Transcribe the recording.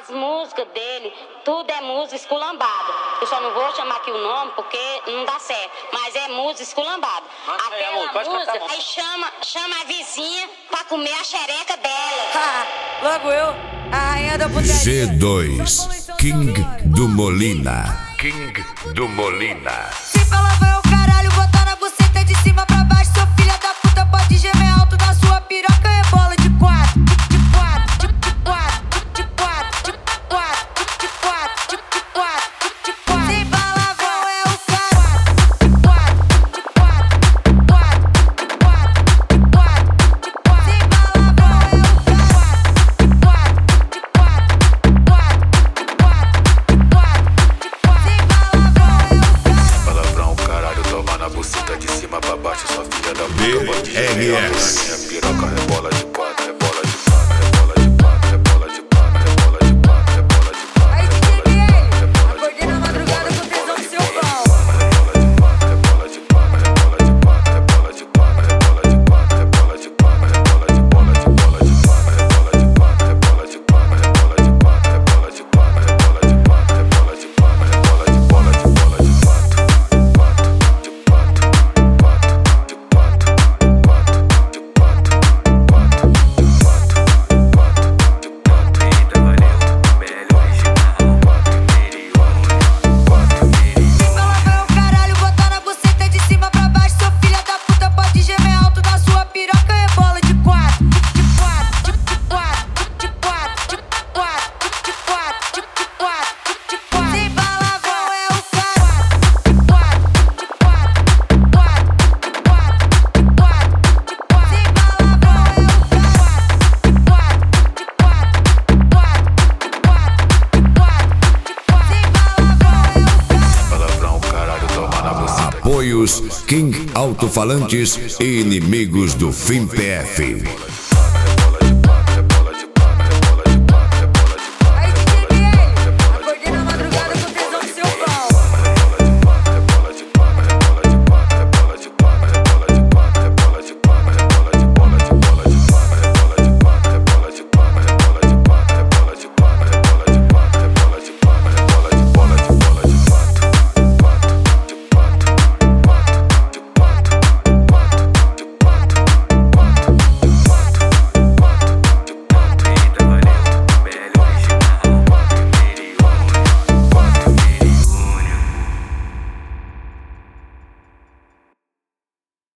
As músicas dele, tudo é música esculambada. Eu só não vou chamar aqui o nome porque não dá certo. Mas é música esculambada. Aquela música, aí chama a vizinha pra comer a xereca dela. Logo eu, a rainha da putaria. G2, King do Molina. King do Molina. Se palavrão, caralho, botar na buceta de cima pra baixo. Seu filho da puta pode gemer alto na sua piroca. Rebola de quatro, de quatro, de quatro, de quatro, de quatro, de quatro, de quatro, de quatro. Sem palavrão é o cara. De quatro, de quatro, de quatro, de quatro, de quatro, de quatro. Sem palavrão é o cara. De quatro, de quatro, de quatro, de quatro, de quatro. Sem palavrão, caralho, toma na buceta de cima pra baixo, sua filha da puta pode gemer alto na minha piroca. Rebola de quatro, rebola de quatro, rebola de quatro, rebola de quatro, rebola de quatro, rebola de quatro. Aí, DJ Biel, acordei na madrugada com tesão do seu pau. Rebola de quatro, rebola de quatro, rebola de quatro, rebola de quatro, rebola de quatro, rebola de quatro, rebola de bola de bola de quatro, rebola de quatro, rebola de quatro, rebola de quatro, rebola de quatro, rebola de quatro, rebola de quatro, rebola de bola de bola de quatro, de quatro, de quatro, de quatro, de quatro, de quatro, de quatro, de quatro, de quatro. Eita, valeu, BL original, quatro, quatro. Sem palavrão, caralho, botar na buceta de cima pra baixo. Seu filho da puta pode gemer alto na sua piroca. Rebola de quatro, de quatro, de quatro, de quatro, de quatro, de quatro, de quatro, de quatro. Sem palavrão é o cara. De quatro, de quatro, de quatro, de quatro, de quatro, de quatro. Sem palavrão é o cara. De quatro, de quatro, de quatro, de quatro, de quatro, de quatro. Sem palavrão é o cara. Palavrão, caralho, toma na buceta. Apoios King Alto-Falantes e Inimigos do Fim PF.